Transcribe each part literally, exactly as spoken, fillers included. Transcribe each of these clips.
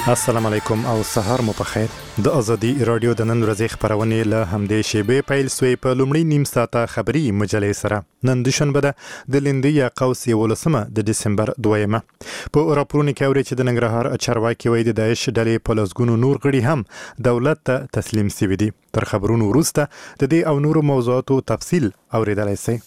السلام علیکم او سهار مو په خیر. د ازادي رادیو د نن ورځې خبرونه له همدې شیبې پیل سوې. په لومړی نیم ساعته خبري مجلې سره نن د شنبه د لندې یا قوس یولسمه د دسمبر دویمه په راپورونه کې اوري چې د ننګرهار چارواکي وایي د داعش ډلې په لسګونو نور غړي هم دولت ته تسلیم شوي دي. تر خبرونو وروسته د دې او نورو موضوعاتو تفصیل اوریدلای شئ.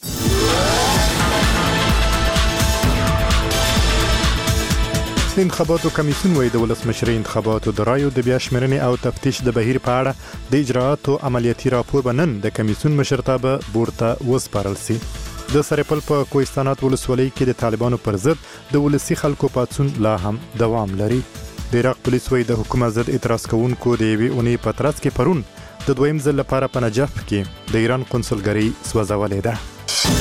د انتخاباتو کمیسیون وایي د ولسمشرۍ انتخاباتو د رایو د بیا شمېرنې او تفتیش د بهیر په اړه د اجرااتو عملیاتي راپور به نن د کمیسیون مشرتابه بورډ ته وسپارل شي. د سرپل په کوهستانات ولسوالۍ کې د طالبانو پر ضد د ولسي خلکو پاڅون لا هم دوام لري. د عراق پولیس وایي د حکومت ضد اعتراض کوونکو د یوې اونۍ په ترڅ کې پرون د دویم ځل لپاره په نجف کې د ایران قونسلګرۍ سوځولې ده.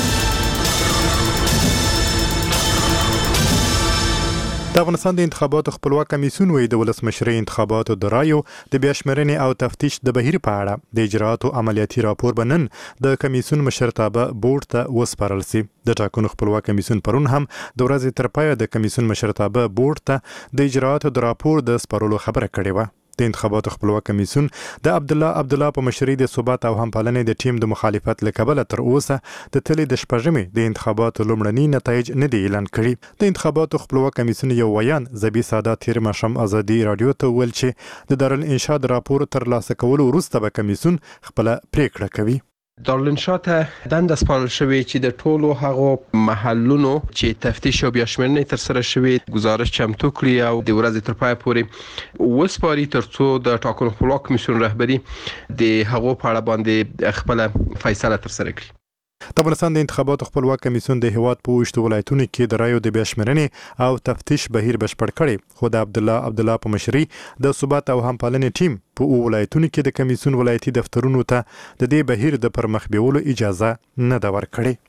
د افغانستان د انتخاباتو خپلواک کمیسیون وایي د ولسمشرۍ انتخاباتو د رایو د بیا شمېرنې او تفتیش د بهیر په اړه د اجرااتو عملیاتي راپور به نن د کمیسیون مشرتابه بورډ ته وسپارل شي. د ټاکنو خپلواک کمیسیون پرون هم د ورځې تر پایه د کمیسیون مشرتابه بورډ ته د اجرااتو د راپور د سپارلو خبره کړې وه. د انتخاباتو خپلواک کمیسیون د عبدالله عبدالله په مشرۍ د ثبات او همپالنې د ټیم د مخالفت له کبله تر اوسه د تلې د شپږمې د انتخاباتو لومړني نتایج نه دي اعلان کړي. د انتخاباتو خپلواک کمیسیون یو ویان زبی سادات تیر ماښام ازادي رادیو ته ویل چې د دارالانشا د راپور ترلاسه کولو وروسته به کمیسیون خپله پریکړه کوي. دارالانشا ته دنده سپارل شوې چې د ټولو هغو محلونو چې تفتیش او بیا شمېرنې ترسره شوې گزارش چمتو کړي او د ورځې تر پایه پورې وسپاري ترڅو د ټاکنو خپلواک کمیسیون رهبري د هغو په اړه باندې خپله فیصله ترسره کړي. د افغانستان د انتخاباتو خپلواک کمیسیون د هیواد په ویشتو ولایتونو کې د رایو د بیا شمېرنې او تفتیش بهیر بشپړ کړی، خو د عبدالله عبدالله په مشرۍ د ثبات او همپالنې ټیم په اوو ولایتونو کې د کمیسیون ولایتي دفترونو ته د دې بهیر د پرمخ بیولو اجازه نه ده ورکړې.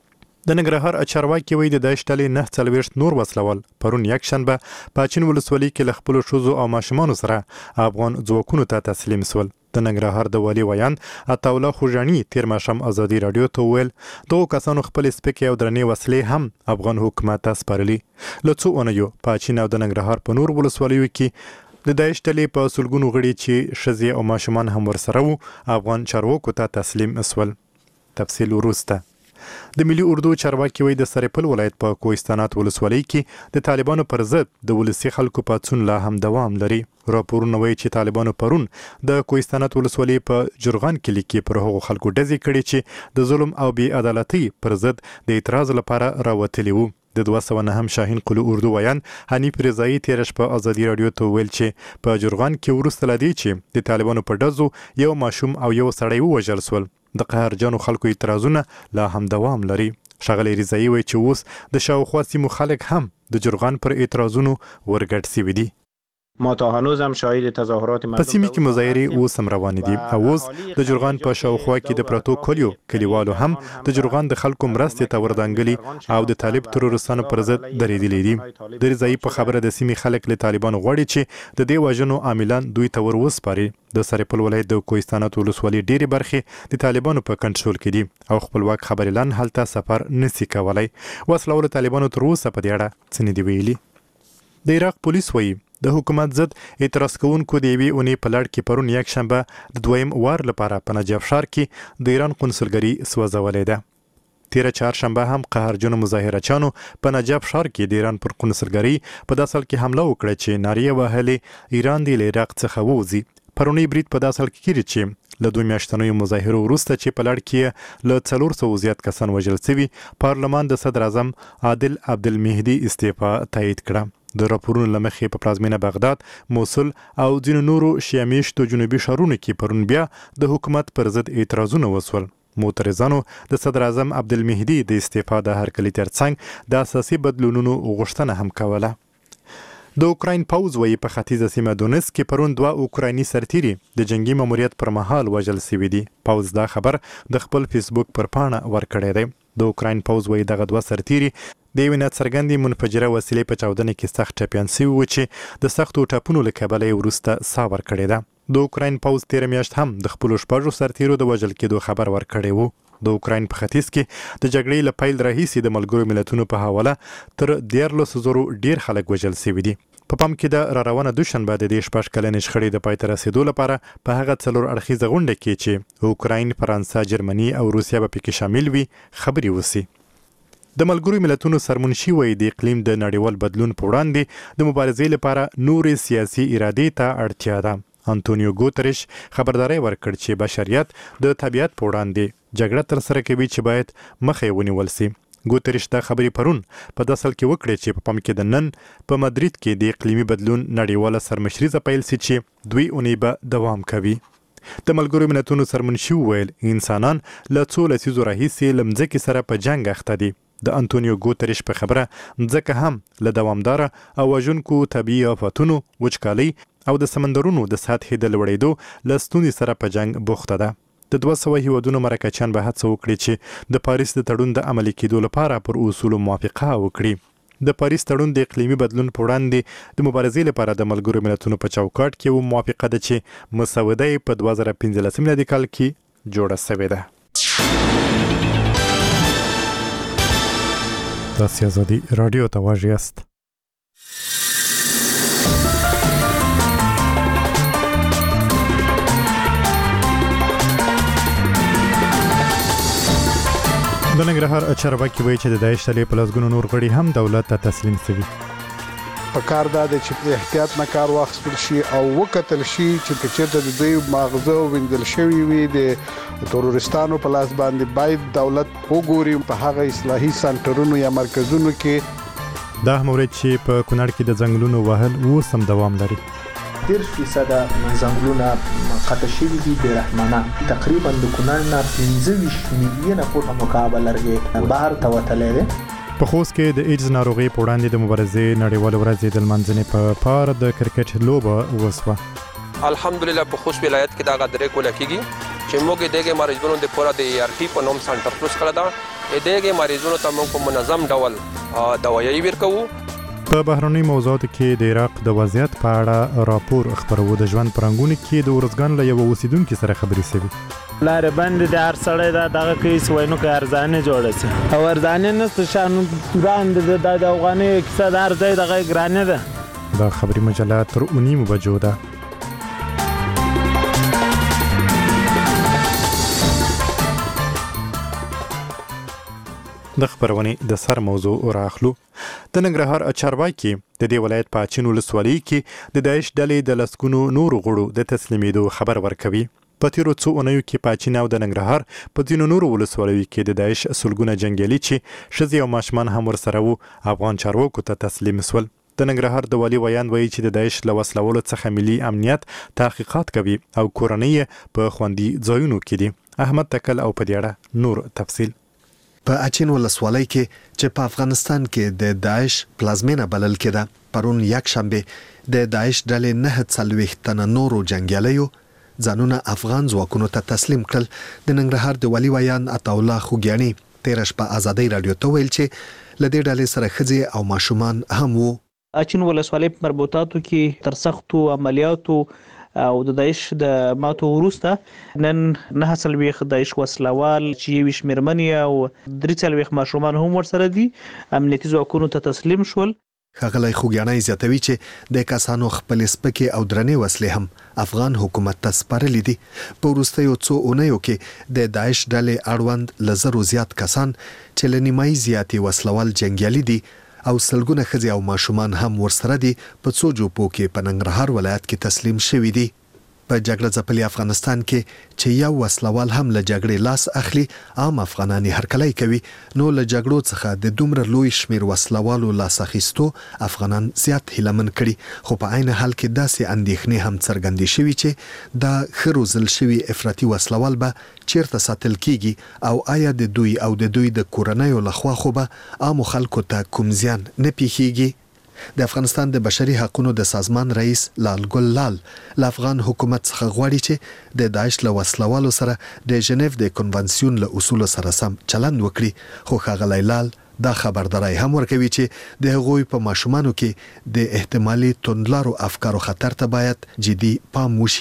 د ننګرهار چارواکي وایي د داعش ډلې نه څلوېښت نور وسلوال پرون یکشنبه په اچین ولسوالۍ کې له خپلو ښځو او ماشومانو سره افغان ځواکونو ته تسلیم شول. د ننګرهار د والي ویان عطاالله خوږاني تیر ماښام ازادي رادیو ته وویل دغو کسانو خپلې سپکې او درنې وسلې هم افغان حکومت ته سپارلي. له څو اونیو په اچین او د ننګرهار په نور ولسوالیو کې د داعش ډلې په سلګونو غړي چې ښځې او ماشومان هم ورسره وو افغان چارواکو ته تسلیم شول. تفصیل وروسته. د ملي اردو چارواکي وایي د سرپل ولایت په کوهستانات ولسوالۍ کې د طالبانو پر ضد د ولسي خلکو پاڅون لا هم دوام لري. راپورونه وایي چې طالبانو پرون د کوهستانات ولسوالۍ په جرغان کلي کې پر هغو خلکو ډزې کړې چې د ظلم او بې عدالتۍ پر ضد د اعتراض لپاره راوتلي وو. د دوه سوه نهم شاهین قلو اردو ویان حنیف رضایي تېره شپه ازادي رادیو ته وویل چې په جرغان کې وروسته له دې چې د طالبانو په ډزو یو ماشوم او یو سړی ووژل سول، د قهرجنو خلکو اعتراضونه لا هم دوام لري. ښاغلی رضایي وایي چې اوس د شاوخوا سیمو خلک هم د جرغان پر اعتراضونو ورګډ سوي دي. ما تا هنوز هم شاهد تظاهرات مردم په سیمه کې مظاهرې اوس هم روانې دي او اوس د جرغان په شاوخوا کې د پرتو کلیو کلیوالو هم د جرغان د خلکو مرستې ته وردانګلي او د طالب ترورستانو پر ضد درېدلي دي. د رضایي په خبره د سیمې خلک له طالبانو غواړي چې د دې وژنو عاملان دوی ته ور وسپاري. د سرپل ولایت د کوهستانات ولسوالۍ ډېرې برخې د طالبانو په کنټرول کې دي او خپلواک خبریالان هلته سفر نسي کولی. وسله طالبانو تر اوسه په دې اړه څه نه دي ویلي. د عراق پولیس وایي د حکومت ضد اعتراض کوونکو د یوې اونۍ په لړ کې پرون یکشنبه د دویم وار لپاره په نجف ښار کې د ایران قونسلګرۍ سوځولې ده. تیره چهارشنبه هم قهرجنو مظاهرچیانو په نجف ښار کې د ایران پر قونسلګرۍ په داسل کې حمله وکړه چې نارې وهلې ایران دې له عراق څخه ووځي. پرونی برید په داسل کې کیږي چې له دوه میاشتنیو مظاهرو وروسته چې په لړ کې له څلور سوو زیات کسان وژل شوي، پارلمان د صدر اعظم عادل عبدالمهدي استعفا تایید کړه. د راپورونو له مخې په پلازمینه بغداد، موصل او ځینو نورو شیعه میشتو جنوبي ښارونو کې پرون بیا د حکومت پر ضد اعتراضونه وسول. معترضانو د صدر اعظم عبدالمهدي د استعفا د هرکلي ترڅنګ د اساسي بدلونونو غوښتنه هم کوله. د اوکراین پوځ وایي په ختیځه سیمه دونیسک کې پرون دوه اوکرایني سرتیري د جنگي ماموریت پر مهال وژل شوي دي. پوځ دا خبر د خپل فیسبوک پر پاڼه ورکړی دی. د اوکراین پوځ وایي دغه دوه سرتیري د یوې ناڅرګندې منفجره وسیلې په چاودنه کې سخت ټپیان شوي وو چې د سختو ټپونو له کبله یې وروسته ساه ورکړې ده. د اوکراین پوځ تېره میاشت هم د خپلو شپږو سرتیرو د وژل کېدو خبر ورکړی وو. د اوکراین په ختیځ کې د جګړې له پیل راهیسې د ملګرو ملتونو په حواله تر دیارلس زرو ډیر خلک وژل شوي دي. په پام کې د راروانه دوشنبه د دې شپږ کلنې شخړې د پای ته رسیدو لپاره په هغه څلور اړخیزه غونډه کې چې اوکراین، فرانسه، جرمني او روسیه به پکې شامل وي خبرې وسی. د ملګرو ملتونو سرمنشي وایي د اقلیم د نړیوال بدلون په وړاندې د مبارزې لپاره نورې سیاسي ارادې ته اړتیا ده. انټونیو ګوتریش خبرداري ورکړ چې بشریت د طبیعت په وړاندې جګړه ترسره کوي چې باید مخه ونیول شي. ګوتریش دا خبرې پرون په داسل کې وکړې چې په پام کې د نن په مدرید کې د اقلیمي بدلون نړیواله سرمشریزه پیل شي چې دوی اونۍ به دوام کوي. د ملګرو ملتونو سرمنشي ویل انسانان له څو لسیزو راهیسې له مځکې سره په جنګ اخته دي. د انټونیو ګوتریش په خبره مځکه هم له دوامداره او وژونکو طبیعي آفتونو، وچکالۍ او د سمندرونو د سطحې د لوړېدو له ستونزې سره په جنګ بوخته ده. د دوه سوه هیوادونو مرکچیان به هڅه وکړي چې د پاریس د تړون د عملي کېدو لپاره پر اصولو موافقه وکړي. د پاریس تړون د اقلیمي بدلون په وړاندې د مبارزې لپاره د ملګرو ملتونو په چوکاټ کې و موافقه ده چې مسوده یې په دوه زره پنځلس میلادي کال کې جوړه شوې ده. تاسو آزادي رادیو ته واژ یاست. د ننګرهار چارواکي وایي چې د داعش ډلې په لسګونو نور غړي هم دولت ته تسلیم شوي. په کار دا د چې احتیاط نه کار واخیستل شي او وکتل شي چې که چېرته د دوی ماغزه ویندل شوي وي د تروریستانو په لاس باندې باید دولت وګوري په هغه اصلاحي سنټرونو یا مرکزونو کې. دا مورد چې په کونړ کې د ځنګلونو وهل اوس هم دوام لري. دېرش فیصده ځنګلونه قطع شوي دي بې رحمانه. تقریبا د کونړ نه پنځه ویشت میلیونه فوټه مکعب لرګی بهر ته وتلی دی. په خوست کې د ایډز ناروغي په وړاندې د مبارزې نړیواله ورځ د لمانځنې په پار د کرکټ لوبه وسوه. الحمدلله په خوست ولایت کې دا غدرې کوله کېږي چې موږ دغه مریضونو د پورا د ای آر ټي په نوم سنټر پروس کړی دا. دغه مریضونو ته موږ په منظم ډول دوايي ورکوو. په بهرنۍ موضوعاتو کې د عراق د وضعیت په اړه راپور خپرو. د ژوند پرنګونو کې د ورزګان له یو اوسیدونکو سره خبرې شوې. لارې باندې د هر سړی دا دغه کوي سوینو کې ارزانه جوړه شي او ارزانه نشته شانو باندې د افغاني کیسه د هر ځای دغه ګرانه ده. دا خبري مجله تر اونیمو بجو ده. د خبرونې د سر موضوع راخلو. د ننګرهار چارواکي د دې ولایت په اچین ولسوالۍ کې د داعش ډلې د لسګونو نورو غړو د تسلیمېدو خبر ورکوي. په تیرو څو اونیو کې په اچین او د ننګرهار په ځینو نورو ولسوالیو کې د داعش سلګونه جنګیالي چې ښځې او ماشومان هم ورسره وو افغان چارواکو ته تسلیم سول. د ننګرهار د والي ویان وایي چې د داعش له وسلولو څخه ملي امنیت تحقیقات کوي او کورنۍ په خوندي ځایونو کې دي. احمد تکل او په دې اړه نور تفصیل. په اچین ولسوالۍ کې چې په افغانستان کې د داعش پلازمینه بلل کېده پرون یک شنبه د داعش ډلې نه څلوېښت تنه نورو جنګیالیو ځانونه افغان ځواکونو ته تسلیم کړل. د ننګرهار د والي ویان عطاالله خوږیاني تېره شپه ازادۍ راډیو ته ویل چې له دې ډلې سره ښځې او ماشومان هم وو. اچین ولسوالۍ په مربوطاتو کې تر سختو عملیاتو او د داعش د ماتو وروسته نن نه څلوېښت داعش وسلوال چې یویشت مېرمنې او درې څلوېښت ماشومان هم ورسره دي امنیتي ځواکونو ته تسلیم شول. ښاغلی خوږیاني زیاتوي چې د کسانو خپلې سپکې او درنې وسلې هم افغان حکومت ته سپارلې دي. په وروستیو څو اونیو کې د داعش ډلې اړوند له زرو زیات کسان چې له نیمایي زیاتې وسلوال جنګیالي دي او سلګونه ښځې او ماشومان هم ورسره دي په څو جوپو کې په ننګرهار ولایت کې تسلیم شوي دي. په جګړه ځپلي افغانستان کې چې یو وسلوال هم له جګړې لاس اخلي عام افغانان هرکلی کوي نو له جګړو څخه د دومره لوی شمیر وسلوالو لاس اخیستو افغانان زیات هیلمن کړي. خو په عین حال کې داسې اندېښنې هم څرګندې شوي چې دا ښه روزل شوي افراطي وسلوال به چیرته ساتل کیږي او آیا د دوی او د دوی د کورنیو لخوا خو به عامو خلکو ته کوم زیان نه پیښیږي. د افغانستان د بشري حقوقو د سازمان رئیس لال ګل لال له افغان حکومت څخه غواړي چې د داعش له وسلوالو سره د ژنیو د کنونسیون له اصولو سره سم چلند وکړي. خو ښاغلی لال دا خبرداري هم ورکوي چې د هغوی په ماشومانو کې د احتمالي توندلارو افکارو خطر ته باید جدي پام وشي.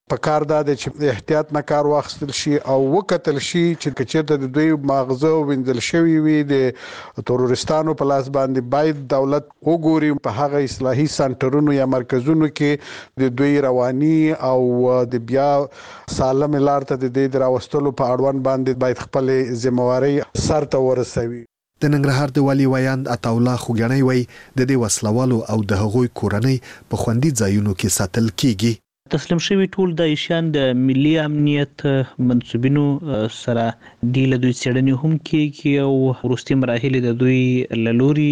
په کار دا د چې احتیاط نه کار واخیستل شي او وکتل شي چې چېرته د دوی ماغزه وینځل شوی وي د ترورستانو په لاس باندې باید دولت وګوري په هغه اصلاحي سنټرونو یا مرکزونو کې د دوی رواني او د بیا سالم لار ته د دې راوستلو په اړوند باندې باید خپل ذمہواری سر ته ورسوي. د ننګرهار د والي ویاند عطاالله خوګنۍ وایي د دې وسلوالو او د هغوی کورنۍ په خوندي ځایونو کې ساتل کیږي. تسلیم شوی ټول د ایشان د ملي امنیت منسوبینو سره د لدوی څېړنې هم کیږي او وروستي مراحل د دوی لوري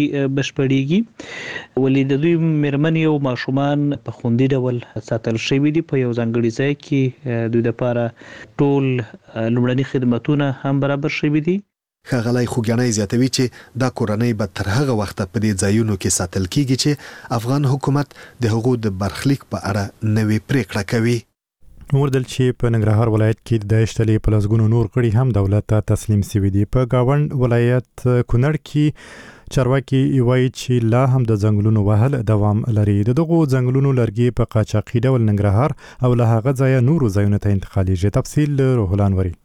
بشپړیږي ولې د دوی مېرمنې او ماشومان په خوندي ډول ساتل شوی دي په یو ځانګړي ځای کې دوی لپاره ټول لومړني خدماتونه هم برابر شوي دي. ښاغلی خوګنۍ زیاتوي چې دا کورنۍ به تر هغه وخته په دې ځایونو کې ساتل کیږي چې افغان حکومت د هغو د برخلیک په اړه نوې پریکړه کوي. وردل چې په ننګرهار ولایت کې د داعش ډلې په لسګونو نور غړي هم دولت ته تسلیم شوي دي. په گاوند ولایت کونړ کې چارواکي وایي چې لا هم د ځنګلونو وهل دوام لري. د دغو ځنګلونو لرګي په قاچاقي ډول ننګرهار او له هغه ځایه نورو ځایونو ته انتقالیږي. تفصیل روح الانوري.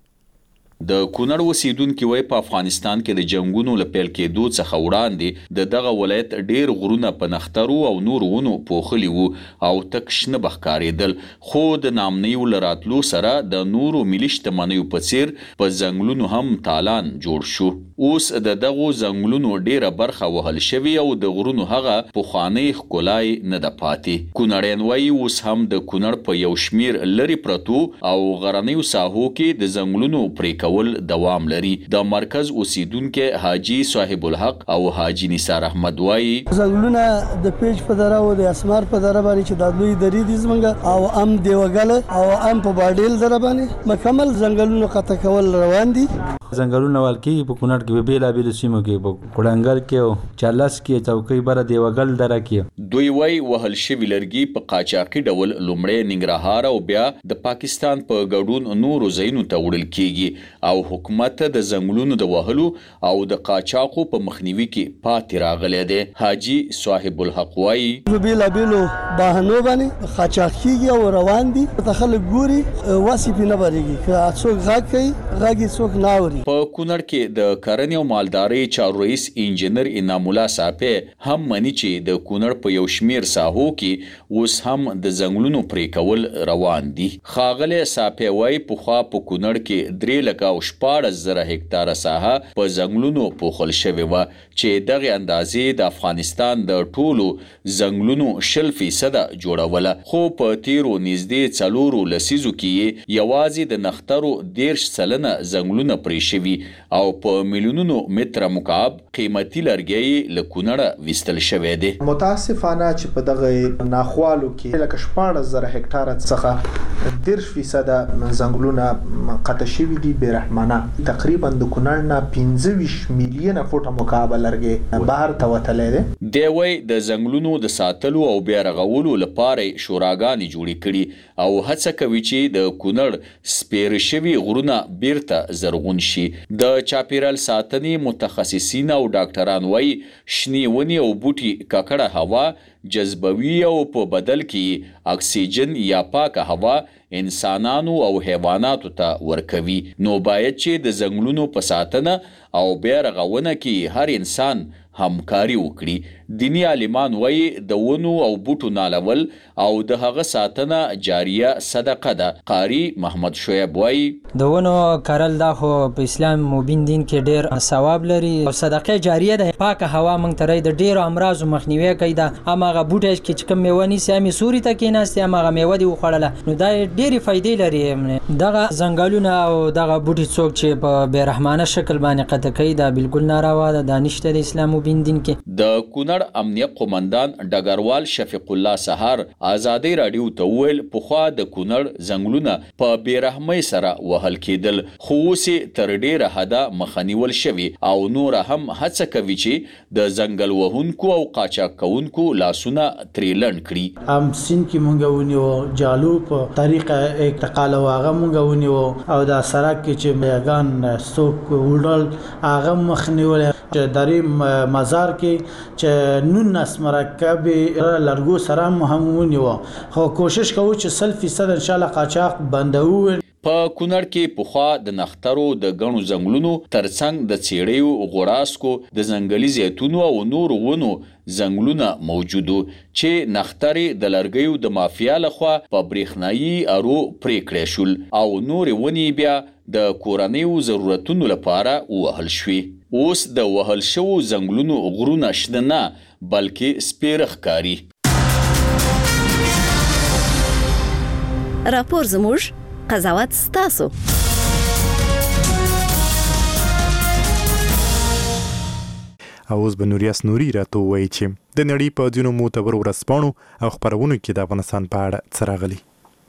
د کونړ اوسیدونکو وای په افغانستان کې د جنگونو لپیل کېدو څخه وړاندې د دغه ولایت ډیر غرونه په نخترو او نور ونو پوخلی وو او تک شنه بخکارېدل خو د نامنیو لراتلو سره د نورو ملي شتمنیو په څیر په ځنګلونو هم تالان جوړ شو. اوس د دغه ځنګلونو ډیره برخه وهل شوی او د غرونو هغه پوخانی ښکلای نه د پاتې. کونړیان وای اوس هم د کونړ په یو شمیر لري پرتو او غرنیو ساحو کې د ځنګلونو پرې کول دوام لري. د مرکز اوسیدونکو حاجی صاحب الحق او حاجی نثار احمد وای ځنګلونه د پیج په دره او د اسمار په دره باندې چې د لوی درې دي زمنګ او ام دیوګل او ام په باډیل دره باندې مکمل ځنګلونه قطع کول روان دي. ځنګلونه والکی په کونړ کې بیل بیل سیمو کې په کوډنګل کې او چالس کې چوکۍ بر دیوګل دره کې دوی وای وهل شوی لرګي په قاچاقي ډول لومړی ننګرهار او بیا د پاکستان په ګډون نورو ځایونو ته وړل کیږي او حکومت د ځنګلونو د وهلو او د قاچاقو په مخنیوي کې پاتې راغلی دی. حاجی صاحب الحق وای بیل بیل بهانو باندې قاچاقي او روان دي تخلق ګوري واسي په نبرېږي که څوک غاګ کوي غاګي څوک ناوري. په کونړ کې د کرنې او مالدارۍ چارو رئیس انجنیر انعام الله صاحب هم مني چې د کونړ په یو شمیر ساحو کې اوس هم د ځنګلونو پرې کول روان دي. ښاغلی صاحب وای پخوا په کونړ کې درې لکه او شپاړس زره هکتاره ساحه په ځنګلونو پوښل شوې وه چې دغه اندازې د افغانستان د ټولو ځنګلونو شل فیصده جوړوله خو په تیرو نږدې څلورو لسیزو کې یوازې د نخترو دېرش سلنه ځنګلونه پرې شوي او په میلیونونو متره مکعب قیمتي لرګي له کونړه ویستل شوی دی. متاسفانه چې په دغه ناخوالو کې لکه شپاړس زره هکتاره څخه دېرش فیصده ځنګلونه قطع شوي دي بې رحمانه. تقریبا د کونړ نه پنځه ویشت میلیونه فوټه مکعب لرګي بهر ته وتلی دی. دی وایي د ځنګلونو د ساتلو او بیا رغولو لپاره شوراګانې جوړې کړي او هڅه کوي چې د کونړ سپېره شوي غرونه بیرته زرغون شي. د چاپیریال ساتنې متخصصین او ډاکټران وایي شنې ونې او بوټي ککړه هوا جذبوي او په بدل کې اکسیجن یا پاکه هوا انسانانو او حیواناتو ته ورکوي. نو باید چې د ځنګلونو په ساتنه او بیا رغونه کې هر انسان همکاري وکړي. دینی عالمان وایي د ونو او بوټو نالول او د هغه ساتنه جاریه صدقه ده. قاری محمد شعیب وایي د ونو کرل دا خو په اسلام مبین دین کې ډیر ثواب لري او صدقه جاریه ده. پاکه هوا مونږ ته د ډیرو امراضو مخنیوي کوي. دا هماغه بوټي چې کوم میوه نیسي همې سوري ته کېناستې هماغه میوه دې وخوړله نو دا ډېرې فایدې لري. دغه ځنګلونه او دغه بوټي څوک چې په بې رحمانه شکل باندې قطع کوي دا بالکل ناروا ده. دا نشته د اسلام مبین دین کې. د کونړ امنیه قومندان ډګروال شفیق الله سهار آزادۍ راډیو ته وویل پخوا د کونړ ځنګلونه په بې رحمۍ سره وهل کېدل خو اوس تر ډېره حده مخه نیول شوي او نوره هم هڅه کوي چې د ځنګل وهونکو او قاچاق کوونکو لاسونه ترې لنډ کړي. ام سین کې مونږ ونیو جالو په طریقه اعتقال او هغه مونږ ونیو او د سړک کې چې میګان څوک وړل هغه مخ نیول چې درې مزار کې چې نونس مرکب لرګو سره مهمونی و خو کوشش کوو چې سل فیصد ان شاء الله قاچاق بندو. په کونړ کې پخوا د نخترو د غنو ځنګلونو ترڅنګ د چیړیو غوړاسکو د ځنګلي زیتونو او نور ونو ځنګلونه موجودو چې نختري د لرګیو د مافیا لخوا په برېښنايي ارو پرې کړې شول او نور ونی بیا د کورنیو ضرورتونو لپاره وهل شوي. اوس د وهل شوو ځنګلونو غرونه شنه نه بلکې سپېره ښکاري. راپور زموږ قضاوت ستاسو. اوس به نوریاس نوري راته وایي چې د نړۍ په ځینو معتبرو ورځپاڼو او خپرونو کې د افغانستان په اړه څه راغلي.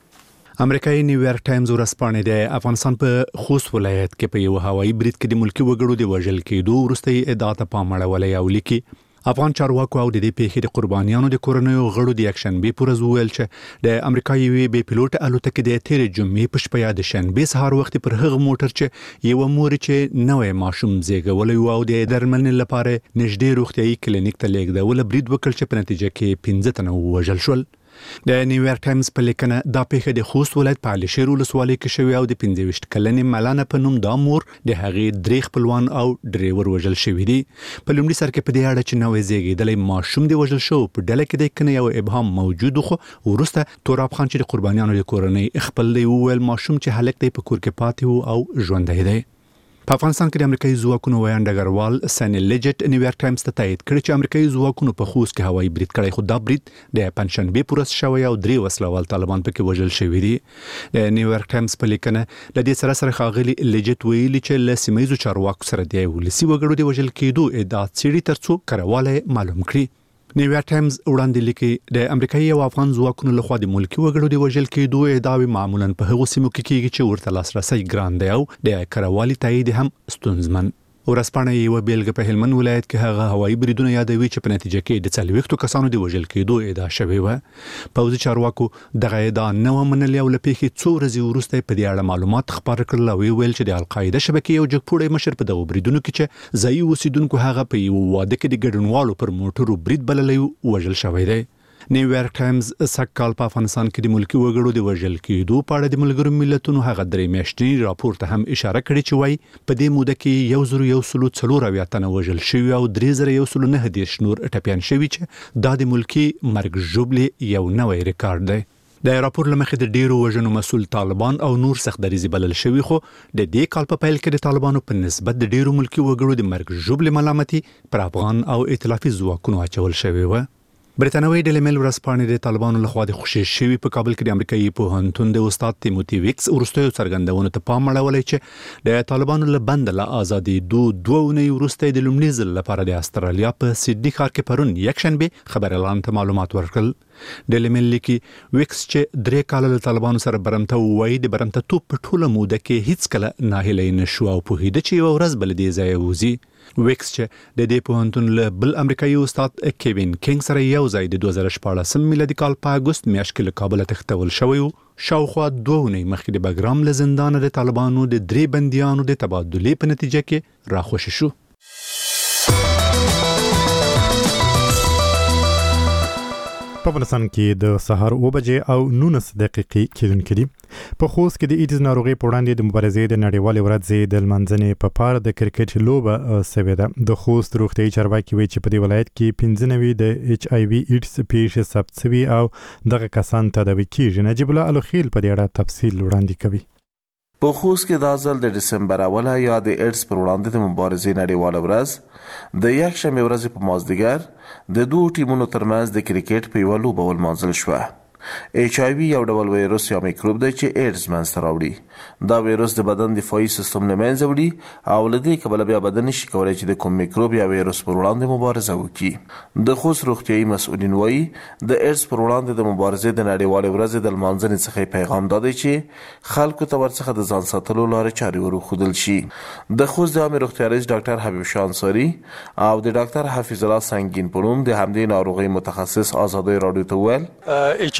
امریکایي نیویارک ټایمز ورځپاڼه د افغانستان په خوست ولایت کې په یو هوایي برید کې د ملکی وګړو د وژل کېدو وروسته ادعا ته پام اړولی او لیکي افغان چارواکو او د دې پیښې د قربانیانو د کورنیو غړو د یکشنبې په ورځ وویل چې د امریکا یوې بې پیلوټ الوتکې د تېرې جمعې په شپه یا د شنبې سهار وخت پر هغه موټر چې یوه مور چې نوی ماشوم زیږولی و او د درملنې لپاره نږدې روغتیایي کلینیک ته لیږدوله برید وکړ چې په نتیجه کې پنځه تنه ووژل شول. د نیویارک ټایمز په لیکنه دا پیښه د خوست ولایت په علي شیر ولسوالۍ کې شوې او د پنځه ویشت کلنې ملانه په نوم دا مور د هغې درې خپلوان او ډریور وژل شوي دي. په لومړي سر کې په دې اړه چې نوی زیږېدلی ماشوم د وژل شوو په ډله کې دی که نه یو ابهام موجود و خو وروسته توراب خان چې د قربانیانو د کورنۍ خپل دی وویل ماشوم چې هلک دی په کور کې پاتې و او ژوندی دی. په افغانستان کې د امریکایي ځواکونو ویان ډګروال سنی لیجټ نیویارک ټایمز ته تایید کړی چې امریکایي ځواکونو په خوست کې هوایي برید کړی خو دا برید د پنجشنبې په ورځ شوی او درې وسلوال طالبان پکې وژل شوي دي. د نیویارک ټایمز په لیکنه له دې سره سره ښاغلي لیجټ ویلي چې له سیمه ییزو چارواکو سره د ولسي وګړو د وژل کېدو ادعا څېړي تر څو کرهوالی معلوم کړي. نیویارک ټایمز وړاندې لیکي د امریکایي او افغان ځواکونو لخوا د ملکي وګړو د وژل کېدو ادعاوې معمولا په هغو سیمو کې کېږي چې ورته لاسرسی ګران دی او د کرهوالي تایید هم ستونزمن. ورځپاڼه یوه بیلګه په هلمند ولایت کې هغه هوایي بریدونه یادوي چې په نتیجه کې د څلوېښتو کسانو د وژل کېدو ادعا شوې وه. پوځي چارواکو دغه ادعا نه وه منلې او له پیښې څو ورځې وروسته په دې اړه معلومات خپاره کړل او ویل چې د القاعده شبکې یو جګپوړی مشر په دغو بریدونو کې چې ځایي اوسیدونکو هغه په یو واده کې د ګډونوالو پر موټرو برید بللی وژل شوی دی. نیویارک ټایمز سږ کال په افغانستان کې د ملکي وګړو د وژل کېدو په اړه د ملګرو ملتونو هغه درې میاشتني راپور ته هم اشاره کړې چې وایي په دې موده کې یو زرو یو سلو څلور اویا تنه وژل شوي او درې زره یو سلو نهه دېرش نور ټپیان شوي چې دا د ملکي مرګ ژوبلې یو نوی ریکارډ دی. د راپور له مخې د ډیرو وژنو مسؤل طالبان او نور سخت دریځي بلل شوي خو د دې کال په پیل کې د طالبانو په نسبت د ډیرو ملکي وګړو د مرګ ژوبلې ملامتي پر افغان او ائتلافي ځواکونو اچول شوې وه. برتانوي ډیلی میل ورځپاڼې د طالبانو لخوا د خوشې شوي په کابل کې د امریکایي پوهنتون د استاد تیموتی ویکس وروستیو څرګندونو ته پام اړولی چې د طالبانو له بنده له ازادېدو دوه اونۍ وروسته د لومړي ځل لپاره د استرالیا په سیډني ښار کې پرون یکشنبې خبریالانو ته معلومات ورکړل. ډیلی میل لیکي ویکس چې درې کاله له طالبانو سره برمته ووایي د برمته توپ په ټوله موده کې هیڅکله ناهیلی نه شو او پوهېده چې یوه ورځ به له دې ځایه وځي. ویکس چې د دې پوهنتون له بل امریکایي استاد کیوین کینګ سره یو ځای د دوه زره شپاړسم میلادي کال په اګوست میاشت کې له کابله تښتول شوی و. شاوخوا دوه اونۍ مخکې د بګرام له زندانه د طالبانو د درې بندیانو د تبادلې په نتیجه کې راخوشي شو. په افغانستان کې د سهار اوه بجې او نولس دقیقې کېدونکې دي. په خوست کې د ایډز ناروغۍ په وړاندې د مبارزې د نړیوالې ورځې د لمانځنې په پار د کرکټ لوبه سوې ده. د خوست روغتیایي چارواکي وایي چې په دې ولایت کې پنځه نوي د ایچ آی وي ایډز پیښې ثبت شوي او دغه کسان تداوي کېږي. نجیب الله الوخیل په دې اړه تفصیل وړاندې کوي. په خوست کې دا ځل د ډسمبر اوله یا د ایډز پر وړاندې د مبارزې نړیواله ورځ د یکشنبې ورځې په مازدیګر د دوو ټیمونو ترمنځ د کرکټ په یوه لوبه ولمانځل شوه. ایچ آی وي یو ډول ویروس یا میکروب دی چې ایډز منځته راوړي. دا ویروس د بدن دفاعي سیستم له منځه وړي او له دې کبله بیا بدن نشي کولی چې د کوم میکروب یا ویروس پر وړاندې مبارزه وکړي. د خوست روغتیایي مسؤلین وایي د ایډز پر وړاندې د مبارزې د نړیوالې ورځې د لمانځنې څخه پیغام دا دی چې خلکو ته ورڅخه د ځان ساتلو لارې چارې وروښودل شي. د خوست د عامې روغتیا رئیس ډاکټر حبیب شاه انصاري او د ډاکټر حفیظ الله سنگین په نوم د همدې ناروغۍ متخصص ازادۍ راډیو ته وویل ایچ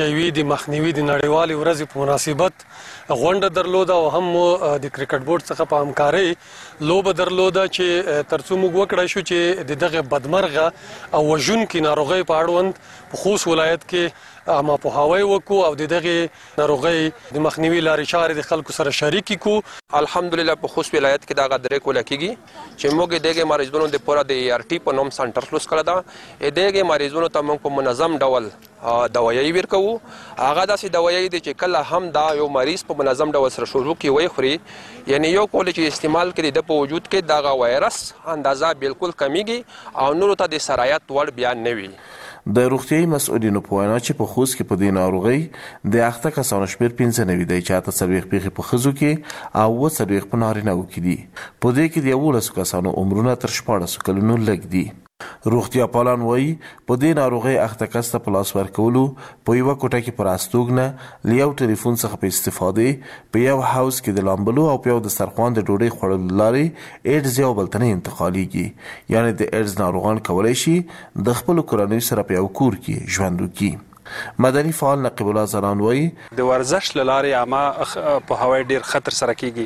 یوې د مخنیوي د نړیوالې ورځې په مناسبت غونډه درلوده او هم د کرکټ بورډ څخه په همکارۍ لوبه درلوده چې ترڅو موږ وکړای شو چې د دغه بدمرغه او وژونکې ناروغۍ په اړوند په خوست ولایت کې اما په هواي وکړو او دغه ناروغۍ د مخنیوي لارې چارې د خلکو سره شریک کو. الحمدلله په خوست ولایت کې دا غدرې کوله کیږي چې موږ دغه مریضونو د پورا د ای آر ټي په نوم سنټر کلوز کړی دا. دغه مریضونو ته موږ په منظم ډول دوايي ورکو. هغه داسې دوايي دي چې کله هم دا یو مریض په منظم ډول سره شروع کی وي خوري، یعنی یو کول چې استعمال کړي د په وجود کې دا وایرس اندازه بالکل کمیږي او نور ته د سرایت وړ بیان نه وي. د روغتیايي مسؤلینو په وینا چې په خوست کې په دې ناروغۍ د اخته کسانو شمېر پنځه نوي دی چې اته څلوېښت پېښې په ښځو کې او اووه څلوېښت په نارینهوو کې دي. په دې کې د یولسو کسانو عمرونه تر شپاړسو کلونو لږ دي. روغتیا پالان وایي په دې ناروغۍ اخته کس ته په لاس ورکولو په یوه کوټه کې پر استوګنه له یو ټلیفون څخه په استفادې په یو حوض کې د لامبلو او په یو دسترخوان د ډوډۍ خوړلو لارې ایډز یو بل ته نه انتقالیږي. یعنې د ایډز ناروغان کولی شي د خپلو کورنیو سره په یو کور کې ژوند وکړي. مدني فعال نقیب الله زران وایي د ورزش له لارې عامه پوهاوی ډېر خطر سره کیږي،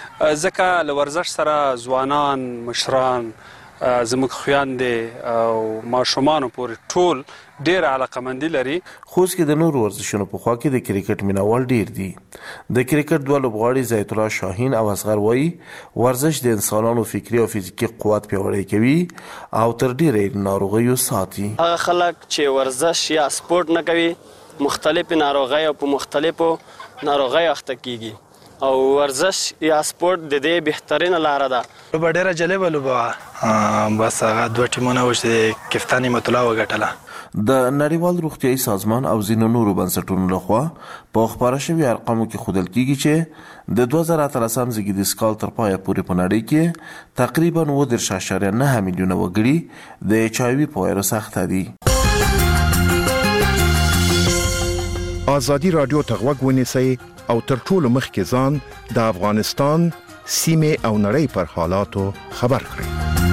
ځکه له ورزش سره ځوانان، مشران، زموږ خویندې او ماشومانو پورې ټول ډېر علاقمندي لري. خوست کې د نورو ورزشونو په خوا کې د کرکټ مینوال ډېر دي. د کرکټ دوه لوبغاړي زیت الله شاهین او اصغر وایي ورزش د انسانانو فکري او فزیکي قوت پیاوړی کوي او تر ډېرې ناروغیو ساتي. هغه خلک چې ورزش یا سپورت نه کوي مختلفې ناروغۍ او په مختلفو ناروغیو اخته کیږي او ورزش یا سپورت د دې بهترینه لاره ده. لوبه ډېره جالبه لوبه وه، بس هغه دوه ټیمونه و چې کپتان نعمت الله وګټله. د نړیوال روغتیايي سازمان او ځینو نورو بنسټونو لخوا په خپاره شوي ارقامو کې ښودل کیږي چې د دوه زره اتلسم زېږدیز کال تر پایه پورې په نړۍ کې تقریبا اووه دېرش اعشاریه نهه میلیونه وګړي د ایچ آی وي په وایرس اخته دي. ازادي راډیو ته غوږ ونیسئ او تر ټولو مخکې ځان د افغانستان سیمې او نړۍ پر حالاتو خبر کړئ.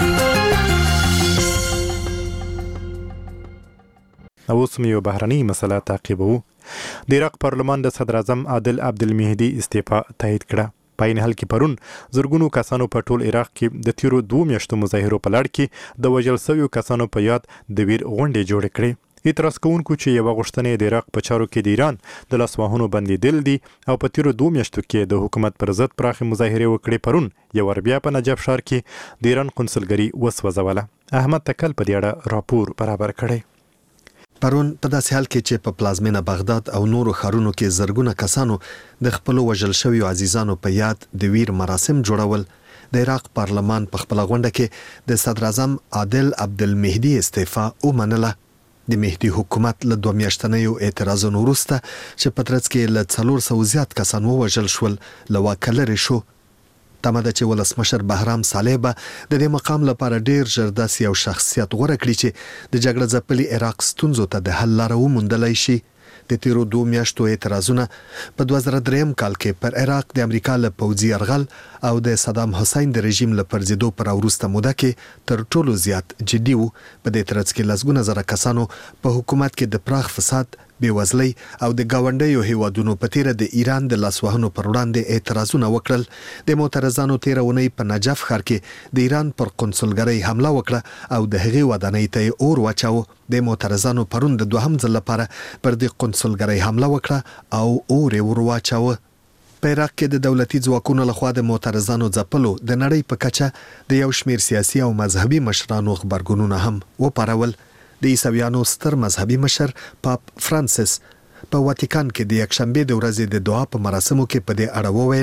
اوس مې یو بهرنۍ مسله تعقیبوو. د عراق پارلمان د صدر اعظم عادل عبدالمهدي استعفا تایید کړه. په عین حال کې پرون زرګونو کسانو په ټول عراق کې د تیرو دوه میاشتو مظاهرو په لړ کې د وژل شویو کسانو په یاد د ویر غونډې جوړې کړې. اعتراض کوونکو چې یوه غوښتنه د عراق په چارو کې د ایران د لاسوهنو بندیدل دي او په تیرو دوه میاشتو کې د حکومت پر ضد پراخې مظاهرې وکړې، پرون یو ور بیا په نجف ښار کې د ایران قونسلګري وسوځوله. احمد تکل په دې اړه راپور برابر کړی. پرون په داسې حال کې چې په پلازمینه بغداد او نورو ښارونو کې زرګونه کسانو د خپلو وژل شویو عزیزانو په یاد د ویر مراسم جوړول، د عراق پارلمان په خپله غونډه کې د صدر اعظم عادل عبدالمهدي استعفا ومنله. د مهدي حکومت له دوه میاشتنیو اعتراضونو وروسته چې په ترڅ کې له څلور سوه زیات کسان ووژل شول له واکه لرې شو. تمه ده چې ولسمشر بهرام صالح به د دې مقام لپاره ډیر ژر داسې یو شخصیت غوره کړي چې د جګړه ځپلي عراق ستونزو ته د حل لاره وموندلی شي. د تیرو دوه میاشتو اعتراضونه په دوه زره دریم کال کې پر عراق د امریکا له پوځي یرغل او د صدام حسین د رژیم له پرځېدو پر وروسته موده کې تر ټولو زیات جدي وو. په دې ترڅ کې لسګونه زره کسانو په حکومت کې د پراخ فساد، بېوزلۍ او د ګاونډیو هیوادونو په تیره د ایران د لاسوهنو پر وړاندې اعتراضونه وکړل. د معترضانو تیره اونۍ په نجف ښار کې د ایران پر قونسلګرۍ حمله وکړه او د هغې ودانۍ ته یې اور واچاوه. د معترضانو پرون د دوهم ځل لپاره پر دې قونسلګرۍ حمله وکړه او اور یې ور واچاوه. په عراق کې د دولتي ځواکونو لخوا د معترضانو ځپلو د نړۍ په کچه د یو شمېر سیاسي او مذهبي مشرانو غبرګونونه هم وپارول. د عیسویانو ستر مذهبي مشر پاپ فرانسیس په واتیکان کې د یکشنبې د ورځې د دعا په مراسمو کې په دې اړه وویل: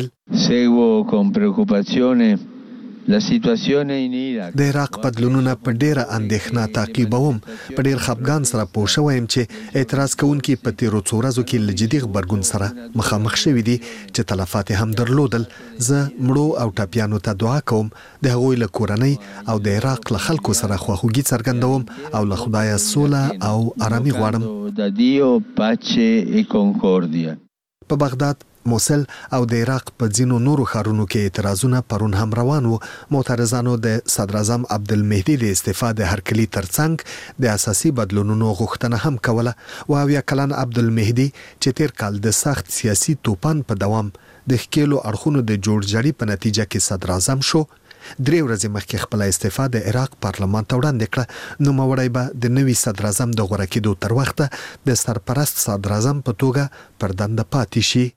د عراق بدلونونه په ډیره اندېښنه تعقیبوم. په ډیر خفګان سره پوه شوی یم چې اعتراض کوونکي په تیرو څو ورځو کې له جدي غبرګون سره مخامخ شوي دي چې تلفات هم درلودل. زه مړو او ټپیانو ته دعا کوم، د هغوی له کورنۍ او د عراق له خلکو سره خواخوږي څرګندوم او له خدایه سوله او آرامي غواړم. په بغداد موسل او د عراق په ځینو نورو ښارونو کې اعتراضونه پرون هم روان وو. معترضانو د صدر اعظم عبدالمهدي د استعفا د هرکلي ترڅنګ د اساسي بدلونونو غوښتنه هم کوله. او اویا کلن عبدالمهدي چې تیر کال د سخت سیاسي توپان په دوام د ښکېلو اړخونو د جوړجاړي په نتیجه کې صدر اعظم شو، درې ورځې مخکې خپل استعفا د عراق پارلمان ته وړاندې کړه. نو مورای به د نوي صدر اعظم د غوړه کېدو تر وخته د سرپرست صدر اعظم په توګه پر دنده پاتې شي.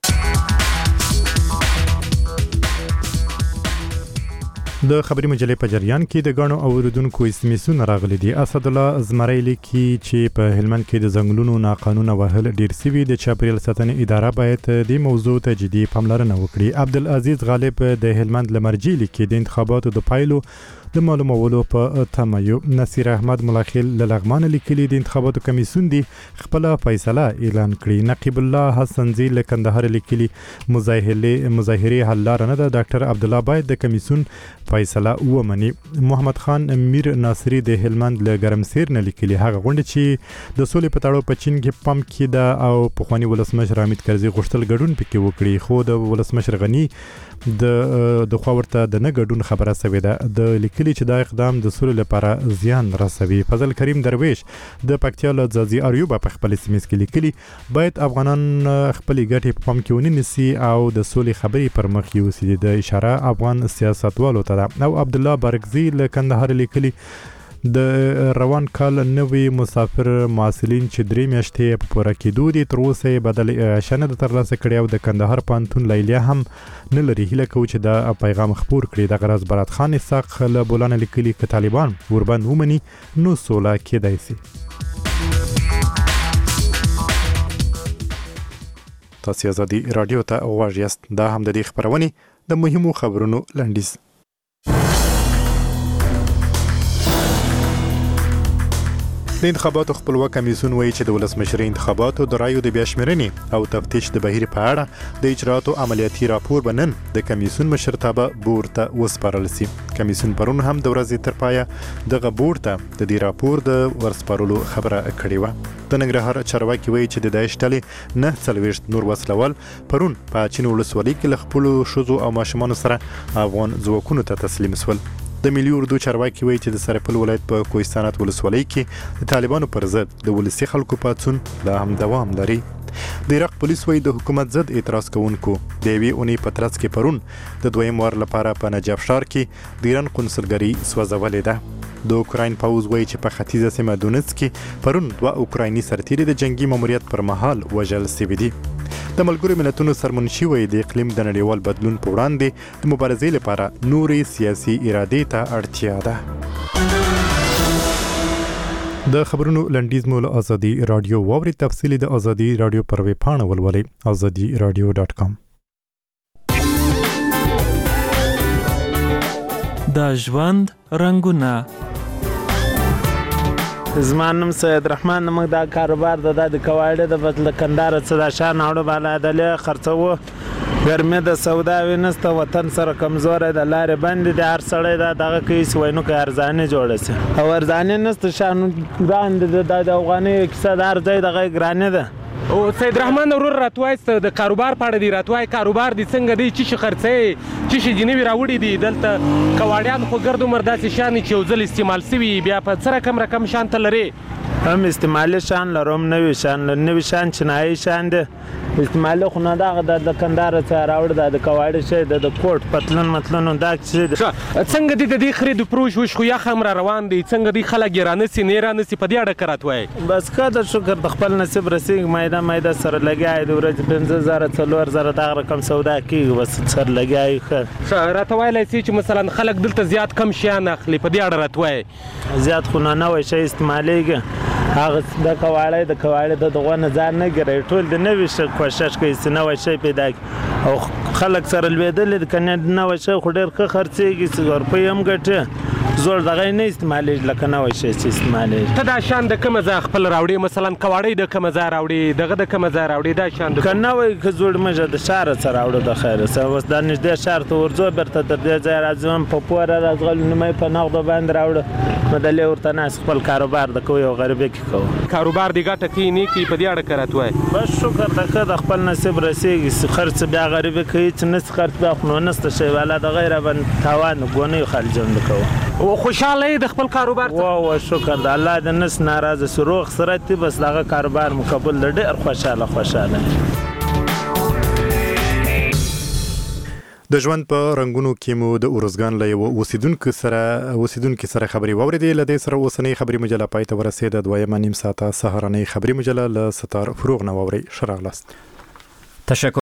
د خبري مجلې په جریان کې د غاڼو اوریدونکو اسمیسونه راغلي دي. اسد الله زمری لیکي چې په هلمند کې د ځنګلونو ناقانونه وهل ډیر سوي، د چاپیریال ساتنې اداره باید د موضوع ته جدي پاملرنه وکړي. عبدالعزیز غالب د هلمند لمرجي لیکي د انتخاباتو د پایلو د معلومولو په تمه یو. نصیر احمد ملاخیل له لغمان لیکلي د انتخاباتو کمیسیون دی خپل فیصله اعلان کړي. نقیب الله حسن زی له کندهار لیکلي مظاهره مظاهره حل لار نه ده، ډاکټر عبد الله باید د کمیسیون فیصله ومني. محمد خان میر ناصری د هلمند له ګرمسیر نه لیکلي هغه غونډه چې د سولې په تړاو په چین کې پم کې ده او په خواني ولسمشر حامد کرزي غوښتل ګډون پکې وکړي، خو د ولسمشر غنی د د خو ورته د نه ګډون خبره سوي ده. د لیکلي چې دا اقدام د سولې لپاره زیان رسوي. فضل کریم درویش د پکتیا له ځاځي اریوب په خپل سیمه کې لیکلي باید افغانان خپل ګټې په پام کې ونیسي او د سولې خبرې پر مخ یوسي. د اشاره افغان سیاستوالو ته ده. او عبد الله برګزی له کندهار لیکلي د روان کال نوې مسافر معسلین چې درې میاشتې په پوره کېدو دي تر اوسه بدل شنه د ترلاسه کړي او د کندهار پانتون لیلیا هم نه لري. هیله کوي چې دا پیغام خبر کړي. د غرض برات خان اسحاق له بولان لیکلي ک طالبان وربند ومني نو سولا کېدای شي. تاسو ازادي رادیو ته غواړئ یاست. دا هم د دې خبرونه د مهمو خبرونو لنډیز. د انتخاباتو خپلواک کمیسیون وایي چې د ولسمشرۍ انتخاباتو د رایو د بیاشمېرنې او تفتیش د بهیر په اړه د اجرااتو عملیاتي راپور به نن د کمیسیون مشرتابه بورډ ته وسپارل شي. کمیسیون پرون هم د ورځې تر پایه دغه بورډ ته د دې راپور د ورسپارلو خبره کړې وه. د ننګرهار چارواکي وایي چې د داعش ډلې نه څلوېښت نور وسلوال پرون په چین ولسوالۍ کې له خپلو ښځو او ماشومانو سره افغان ځواکونو ته تسلیم شول. د ملي اردو چارواکي وایي چې د سرپل ولایت په کوهستانات ولسوالۍ کې د طالبانو پر ضد د ولسي خلکو پاڅون لا هم دوام لري. د عراق پولیس وایي د حکومت ضد اعتراض کوونکو د یوې اونۍ په ترڅ کې پرون د دویم وار لپاره په نجف ښار کې د ایران قونسلګري سوځولې ده. د اوکراین پوځ وایي چې په ختیځه سیمه دونیتس کې پرون دوه اوکرایني سرتیري د جنگي ماموریت پر مهال وژل شوي دي. د ملګرو ملتونو سرمنشي وایي د اقلیم د نړیوال بدلون په وړاندې د مبارزې لپاره نورې سیاسي ارادې ته اړتیا ده. د خبرونو لنډیز مو له ازادي رادیو واوري. تفصیلی د ازادي رادیو پر ویب پاڼه ولولئ ازادي رادیو ډاټ کام. د ژوند رنگونه. زما نوم سید رحمان موږ دا کاروبار د د کواړې د بدل کندار څخه د شان اورو بالا د خرڅو ګرمه د سودا وینسته وطن سره کمزور د لارې باندې د هر سړی دا دغه کیس وینو کې ارزانه جوړه سي او ارزانه نست شان ګران د افغاني اقتصادار ځای دغه ګرانه ده. او سید رحمان ورور راتوایست د کاروبار پاړه دی راتوای کاروبار دي څنګه دی چې خرڅې چې جنوي راوړي دي دلته کواړیان خو ګردو مرداسي شان چې وزل استعمال سوي بیا په سره کم رقم شان ته لري هم استعمالي شان لروم نوي شان نوي شان چنایي شان ده استعمالي خو نه دا د کندهار څخه راوړ د کواړی شي د کوټ پتلون متلون دا چې څنګه دي د دې خرید پروش وش خو یا خمر روان دي څنګه دي خلک ګرانه سي نه رانه سي په دې اړه کراتوي بس کا د شکر د خپل نصیب رسیږي مایده مایده سره لګای د ورځ پنځه زره څلور زره دا رقم سودا کیږي بس سره لګای ښه راته وایلی سي چې مثلا خلک دلته زیات کم شیان اخلي په دې اړه راته زیات خو نه نوی شی استعمالیږي هغه د کواړی د کواړی د دغه نه ځان نه ګرای ټول د نوي کوشش کوي چې نوی شی پیدا او خلک سره لویدل د کنه نوی شی خو ډېر ښه خرڅېږي څو روپۍ هم ګټي زوړ دغه نه استعمالي لکه نوې شي چې استعمالي. ته دا شان د کوم ځای خپل راوړې مثلا کواړې د کوم ځای راوړې دغه د کوم ځای راوړې دا شان د کنه وای که زوړ مجه د شهر سره راوړو د خیره سره اوس د نږدې شهر ته ورځو برته تر دې ځای راځم په پوره راځغل نه په نغد باندې راوړو مدلې ورته ناس خپل کاروبار د کوی او غریبه کې کوو کاروبار دی ګټه کې نه کی په دې اړه کراتوي بس شکر دغه د خپل نصیب رسیږي خرڅ بیا غریبه کوي چې نس خرڅ بیا خو نسته شی والا د غیره باندې تاوان ګونې خلجم کوو او خوشاله د خپل کاروبار وا وا شکر د الله د نس ناراضه سروغ سره تی بس دغه کاروبار مقبول د ډیر خوشاله خوشاله د ژوند په رنگونو کې مو د اورزګان له یو اوسیدونکو سره اوسیدونکو سره خبري واوریدې لدې سره اوسنۍ خبري مجله پای ته ورسېده دویمه نیم ساعته سهارنۍ خبري مجله له ستار فروغ نو اوري شراغلاست. تشکر